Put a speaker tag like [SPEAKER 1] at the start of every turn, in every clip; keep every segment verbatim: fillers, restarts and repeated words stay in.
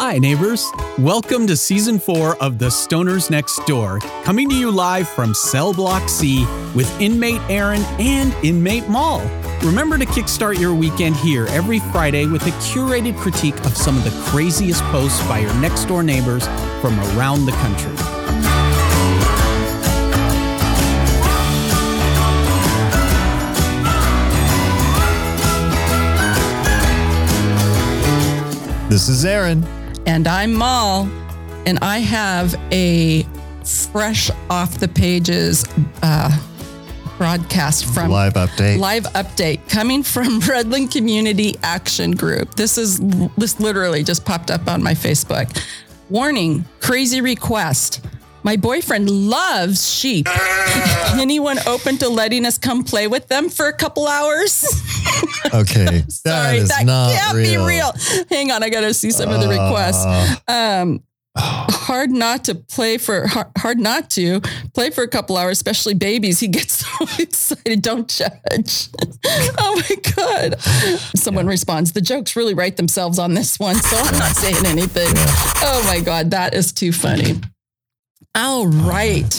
[SPEAKER 1] Hi, neighbors. Welcome to season four of The Stoners Next Door, coming to you live from Cell Block C with inmate Aaron and inmate Mal. Remember to kickstart your weekend here every Friday with a curated critique of some of the craziest posts by your next door neighbors from around the country.
[SPEAKER 2] This is Aaron.
[SPEAKER 3] And I'm Mal. And I have a fresh off the pages uh, broadcast from
[SPEAKER 2] Live update.
[SPEAKER 3] Live update coming from Redland Community Action Group. This is this literally just popped up on my Facebook. Warning, crazy request. My boyfriend loves sheep. Anyone open to letting us come play with them for a couple hours?
[SPEAKER 2] Okay, that
[SPEAKER 3] Sorry,
[SPEAKER 2] is
[SPEAKER 3] that
[SPEAKER 2] not
[SPEAKER 3] can't
[SPEAKER 2] real.
[SPEAKER 3] be real. Hang on, I gotta see some of the requests. Um, hard not to play for hard, hard not to play for a couple hours, especially babies. He gets so excited. Don't judge. Oh my God. Someone yeah. responds, the jokes really write themselves on this one, so I'm not saying anything. Yeah. Oh my God, that is too funny. All right.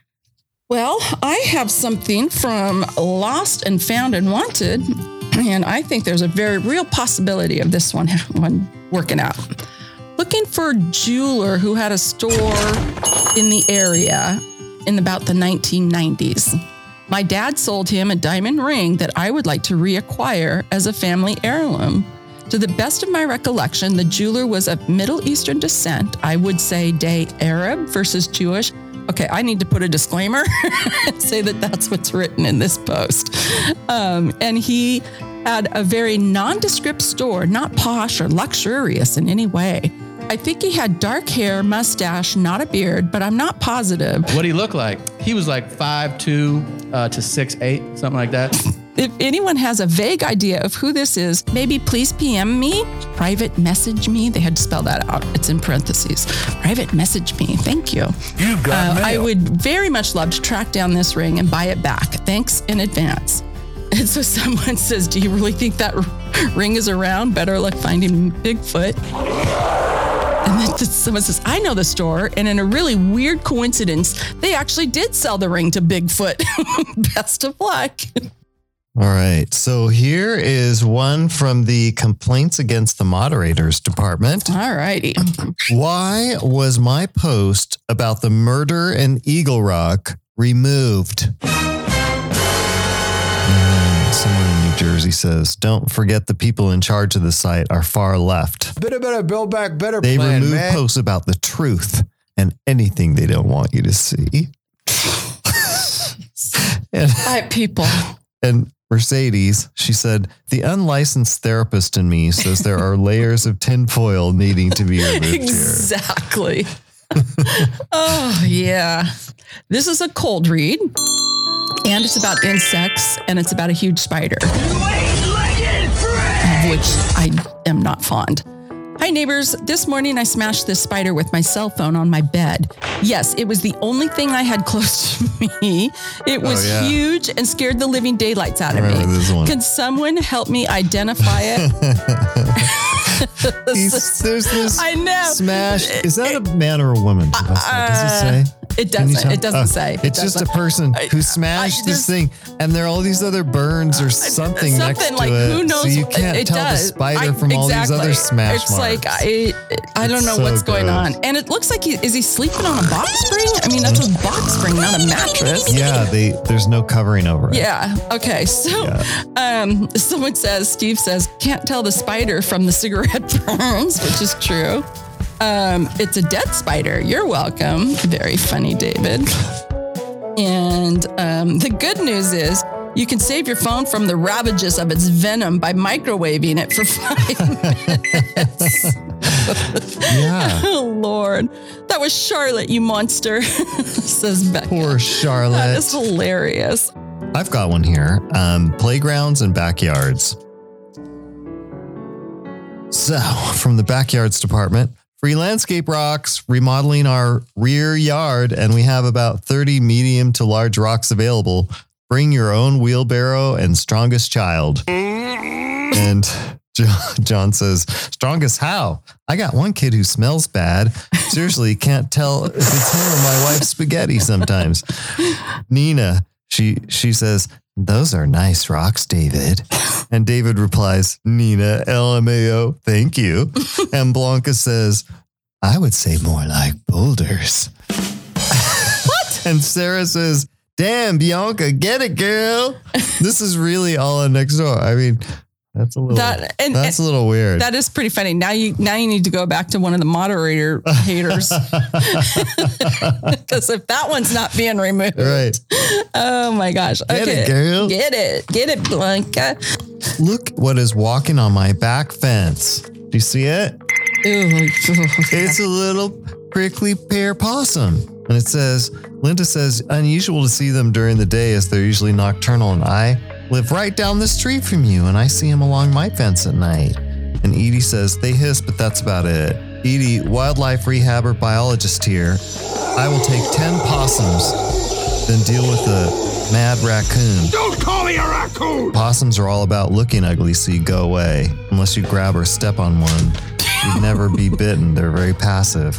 [SPEAKER 3] Well, I have something from Lost and Found and Wanted, and I think there's a very real possibility of this one, one working out. Looking for a jeweler who had a store in the area in about the nineteen nineties. My dad sold him a diamond ring that I would like to reacquire as a family heirloom. To the best of my recollection, the jeweler was of Middle Eastern descent. I would say day Arab versus Jewish. Okay, I need to put a disclaimer and say that that's what's written in this post. Um, and he had a very nondescript store, not posh or luxurious in any way. I think he had dark hair, mustache, not a beard, but I'm not positive.
[SPEAKER 4] What'd he look like? He was like five two uh, to six eight, something like that.
[SPEAKER 3] If anyone has a vague idea of who this is, maybe please P M me, private message me. They had to spell that out. It's in parentheses. Private message me. Thank you.
[SPEAKER 5] You got
[SPEAKER 3] uh, I would very much love to track down this ring and buy it back. Thanks in advance. And so someone says, do you really think that r- ring is around? Better luck finding Bigfoot. And then someone says, I know the store, and in a really weird coincidence, they actually did sell the ring to Bigfoot. Best of luck.
[SPEAKER 2] All right. So here is one from the Complaints Against the Moderators Department.
[SPEAKER 3] All righty.
[SPEAKER 2] Why was my post about the murder in Eagle Rock removed? And someone in New Jersey says, don't forget the people in charge of the site are far left.
[SPEAKER 5] Better, better, build back better
[SPEAKER 2] They
[SPEAKER 5] plan,
[SPEAKER 2] remove
[SPEAKER 5] man.
[SPEAKER 2] posts about the truth and anything they don't want you to see. and,
[SPEAKER 3] Hi, people.
[SPEAKER 2] And Mercedes, she said, the unlicensed therapist in me says there are layers of tinfoil needing to be removed here.
[SPEAKER 3] Exactly. Oh, yeah. This is a cold read, and it's about insects, and it's about a huge spider, of which I am not fond. Hi, neighbors. This morning, I smashed this spider with my cell phone on my bed. Yes, it was the only thing I had close to me. It was
[SPEAKER 2] oh, yeah.
[SPEAKER 3] huge and scared the living daylights out of me.
[SPEAKER 2] This one.
[SPEAKER 3] Can someone help me identify it?
[SPEAKER 2] He's, there's this
[SPEAKER 3] I know.
[SPEAKER 2] smash. Is that a man or a woman? Does it say?
[SPEAKER 3] It
[SPEAKER 2] Can you
[SPEAKER 3] doesn't.
[SPEAKER 2] tell?
[SPEAKER 3] It doesn't
[SPEAKER 2] Oh,
[SPEAKER 3] say. It
[SPEAKER 2] It's just a
[SPEAKER 3] doesn't.
[SPEAKER 2] person who
[SPEAKER 3] I-
[SPEAKER 2] smashed
[SPEAKER 3] I-
[SPEAKER 2] this thing, and there are all these other burns or something, next
[SPEAKER 3] Something
[SPEAKER 2] to
[SPEAKER 3] like
[SPEAKER 2] it.
[SPEAKER 3] who knows?
[SPEAKER 2] So you can't
[SPEAKER 3] it
[SPEAKER 2] tell
[SPEAKER 3] does.
[SPEAKER 2] the spider
[SPEAKER 3] I-
[SPEAKER 2] from all these
[SPEAKER 3] exactly.
[SPEAKER 2] other smash
[SPEAKER 3] It's
[SPEAKER 2] marks.
[SPEAKER 3] like I, I don't
[SPEAKER 2] It's
[SPEAKER 3] know
[SPEAKER 2] so
[SPEAKER 3] what's going
[SPEAKER 2] gross.
[SPEAKER 3] on, and it looks like he is he sleeping on a box spring. I mean, that's a box spring, not a mattress.
[SPEAKER 2] Yeah, they there's no covering over it.
[SPEAKER 3] Yeah. Okay. So,
[SPEAKER 2] Yeah.
[SPEAKER 3] um, someone says, Steve says, can't tell the spider from the cigarette burns, which is true. Um, it's a dead spider. You're welcome. Very funny, David. And um, the good news is you can save your phone from the ravages of its venom by microwaving it for five minutes.
[SPEAKER 2] Yeah.
[SPEAKER 3] Oh, Lord. That was Charlotte, you monster, says Becca.
[SPEAKER 2] Poor Charlotte.
[SPEAKER 3] That is hilarious.
[SPEAKER 2] I've got one here. Um, playgrounds and backyards. So, from the backyards department, free landscape rocks, remodeling our rear yard, and we have about thirty medium to large rocks available. Bring your own wheelbarrow and strongest child. And John, John says, strongest how? I got one kid who smells bad. Seriously, can't tell if it's him or my wife's spaghetti sometimes. Nina, she she says, those are nice rocks, David. And David replies, Nina, L M A O, thank you. And Blanca says, I would say more like boulders. What? And Sarah says, damn, Bianca, get it, girl. This is really all on next door. I mean, that's a little,
[SPEAKER 3] That- and-
[SPEAKER 2] that's a little weird.
[SPEAKER 3] That is pretty funny. Now you now you need to go back to one of the moderator haters. Because if that one's not being removed.
[SPEAKER 2] Right.
[SPEAKER 3] Oh my gosh.
[SPEAKER 2] Get
[SPEAKER 3] okay.
[SPEAKER 2] it, girl.
[SPEAKER 3] Get it. Get it, Blanca.
[SPEAKER 2] Look what is walking on my back fence. Do you see it?
[SPEAKER 3] Ew.
[SPEAKER 2] It's a little prickly pear possum. And it says, Linda says, unusual to see them during the day as they're usually nocturnal. And I live right down the street from you and I see them along my fence at night. And Edie says, they hiss, but that's about it. Edie, wildlife rehabber biologist here. I will take ten possums, then deal with the mad raccoon.
[SPEAKER 5] Don't call me a raccoon!
[SPEAKER 2] Possums are all about looking ugly, so you go away. Unless you grab or step on one, you'd never be bitten. They're very passive.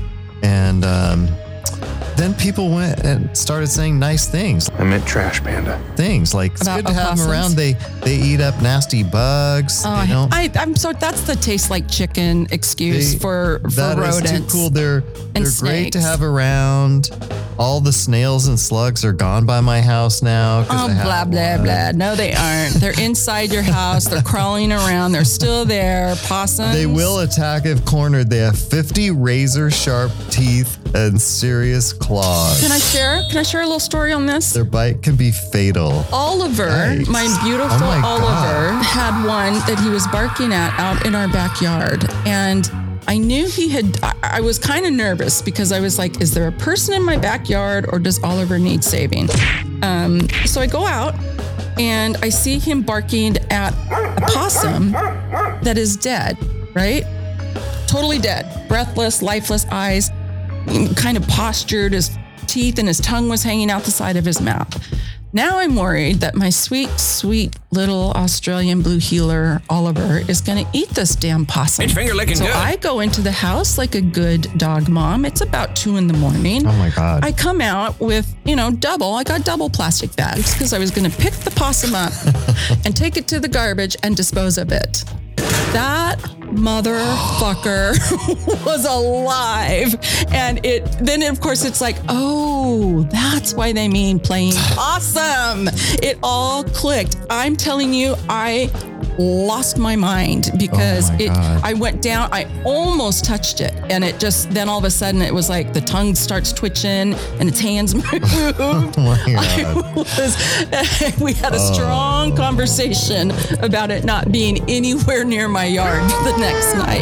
[SPEAKER 2] And um, then people went and started saying nice things.
[SPEAKER 5] I meant trash panda.
[SPEAKER 2] Things like it's
[SPEAKER 3] About
[SPEAKER 2] good to have them
[SPEAKER 3] opossums?
[SPEAKER 2] around. They they eat up nasty bugs.
[SPEAKER 3] Oh,
[SPEAKER 2] they don't.
[SPEAKER 3] I, I'm so that's the taste like chicken excuse
[SPEAKER 2] They-
[SPEAKER 3] for for
[SPEAKER 2] that is
[SPEAKER 3] rodents.
[SPEAKER 2] too cool. They're they're great to
[SPEAKER 3] snakes.
[SPEAKER 2] have around. All the snails and slugs are gone by my house now. 'cause
[SPEAKER 3] Oh,
[SPEAKER 2] I have
[SPEAKER 3] blah, blah,
[SPEAKER 2] one.
[SPEAKER 3] blah. No, they aren't. They're inside your house. They're crawling around. They're still there. Possums.
[SPEAKER 2] They will attack if cornered. They have fifty razor sharp teeth and serious claws.
[SPEAKER 3] Can I share? Can I share a little story on this?
[SPEAKER 2] Their bite can be fatal.
[SPEAKER 3] Oliver,
[SPEAKER 2] Yikes.
[SPEAKER 3] my beautiful
[SPEAKER 2] Oh my
[SPEAKER 3] Oliver,
[SPEAKER 2] God.
[SPEAKER 3] had one that he was barking at out in our backyard. And I knew he had, I, I was kind of nervous because I was like, is there a person in my backyard or does Oliver need saving? Um, so I go out and I see him barking at a possum that is dead, right? Totally dead, breathless, lifeless eyes, kind of postured, his teeth and his tongue was hanging out the side of his mouth. Now I'm worried that my sweet, sweet little Australian blue heeler, Oliver, is going to eat this damn possum.
[SPEAKER 6] It's finger licking
[SPEAKER 3] so
[SPEAKER 6] good.
[SPEAKER 3] I go into the house like a good dog mom. It's about two in the morning.
[SPEAKER 2] Oh my God.
[SPEAKER 3] I come out with, you know, double. I got double plastic bags because I was going to pick the possum up and take it to the garbage and dispose of it. That motherfucker was alive. And it then of course it's like, oh, that's why they mean playing possum. It all clicked. I'm telling you, I lost my mind because
[SPEAKER 2] Oh my
[SPEAKER 3] it
[SPEAKER 2] God.
[SPEAKER 3] I went down, I almost touched it. And it just then all of a sudden it was like the tongue starts twitching and its hands move.
[SPEAKER 2] Oh my God.
[SPEAKER 3] was, we had a strong conversation about it not being anywhere near my yard the next night.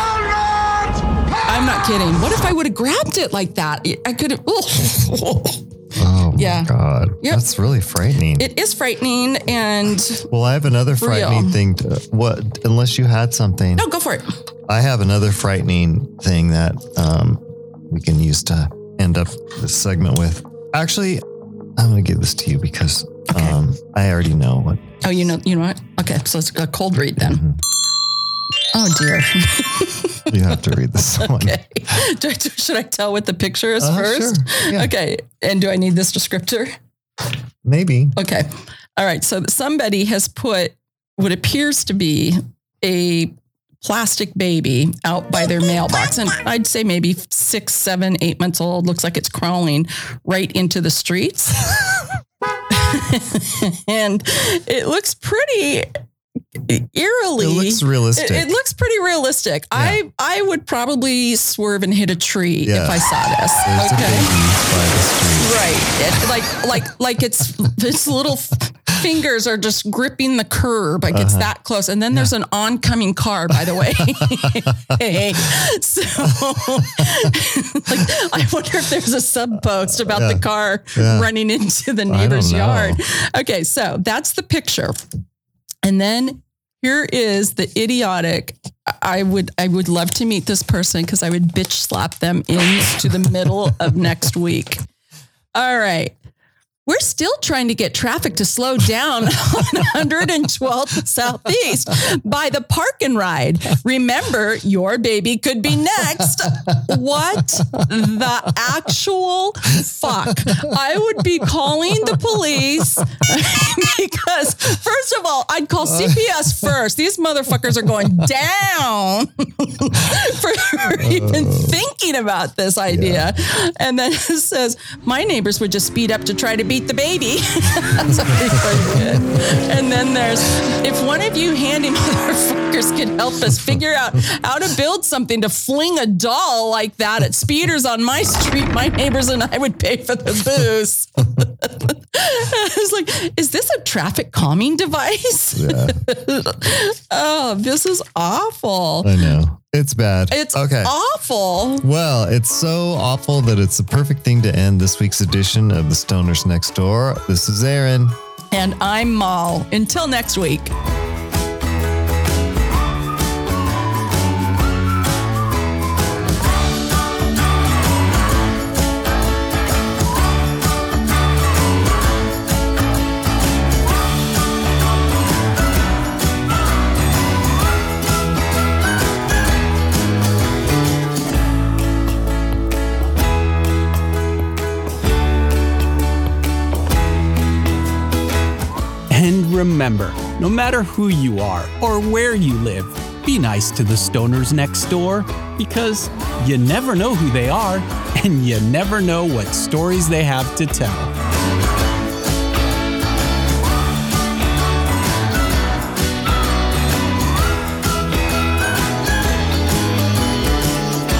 [SPEAKER 3] I'm not kidding. What if I would have grabbed it like that? I could have.
[SPEAKER 2] Oh my
[SPEAKER 3] Yeah.
[SPEAKER 2] God.
[SPEAKER 3] Yep.
[SPEAKER 2] That's really frightening.
[SPEAKER 3] It is frightening. And
[SPEAKER 2] well, I have another frightening
[SPEAKER 3] Real.
[SPEAKER 2] thing. To, what, unless you had something.
[SPEAKER 3] no, go for it.
[SPEAKER 2] I have another frightening thing that um, we can use to end up this segment with. Actually, I'm going to give this to you because
[SPEAKER 3] Okay.
[SPEAKER 2] um, I already know what.
[SPEAKER 3] Oh, you know, you know what? Okay, so it's a cold read then.
[SPEAKER 2] Mhm.
[SPEAKER 3] Oh dear.
[SPEAKER 2] You have to read this one.
[SPEAKER 3] Okay. Do I, should I tell what the picture is
[SPEAKER 2] Uh,
[SPEAKER 3] first?
[SPEAKER 2] sure. Yeah.
[SPEAKER 3] Okay. And do I need this descriptor?
[SPEAKER 2] Maybe.
[SPEAKER 3] Okay. All right. So somebody has put what appears to be a plastic baby out by their mailbox. And I'd say maybe six, seven, eight months old. Looks like it's crawling right into the streets. And it looks pretty eerily.
[SPEAKER 2] It looks realistic.
[SPEAKER 3] It, it looks pretty realistic. I I would probably swerve and hit a tree
[SPEAKER 2] Yeah.
[SPEAKER 3] if I saw this.
[SPEAKER 2] There's a baby by the street.
[SPEAKER 3] Right. It, like like like it's its little fingers are just gripping the curb. Like it's that close. And then there's an oncoming car, by the way. Hey. So like I wonder if there's a sub post about
[SPEAKER 2] Yeah.
[SPEAKER 3] the car
[SPEAKER 2] Yeah.
[SPEAKER 3] running into the
[SPEAKER 2] don't
[SPEAKER 3] neighbor's
[SPEAKER 2] know.
[SPEAKER 3] yard. Okay, so that's the picture. And then here is the idiotic. I would I would love to meet this person because I would bitch slap them into the middle of next week. All right. we're still trying to get traffic to slow down on one hundred twelfth Southeast by the park and ride. Remember, your baby could be next. What the actual fuck? I would be calling the police because, first of all, I'd call C P S first. These motherfuckers are going down for even thinking about this idea. Yeah. And then it says, my neighbors would just speed up to try to beat the baby. That's pretty good. And then there's, if one of you handy motherfuckers could help us figure out how to build something to fling a doll like that at speeders on my street, my neighbors and I would pay for the booze. I was like, is this a traffic calming device? Yeah. Oh, this is awful.
[SPEAKER 2] I know. It's bad.
[SPEAKER 3] It's
[SPEAKER 2] okay.
[SPEAKER 3] awful.
[SPEAKER 2] Well, it's so awful that it's the perfect thing to end this week's edition of The Stoners Next Door. This is Aaron.
[SPEAKER 3] And I'm Mal. Until next week.
[SPEAKER 1] Remember, no matter who you are or where you live, be nice to the stoners next door, because you never know who they are and you never know what stories they have to tell.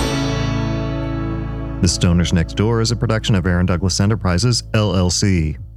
[SPEAKER 2] The Stoners Next Door is a production of Aaron Douglas Enterprises, L L C.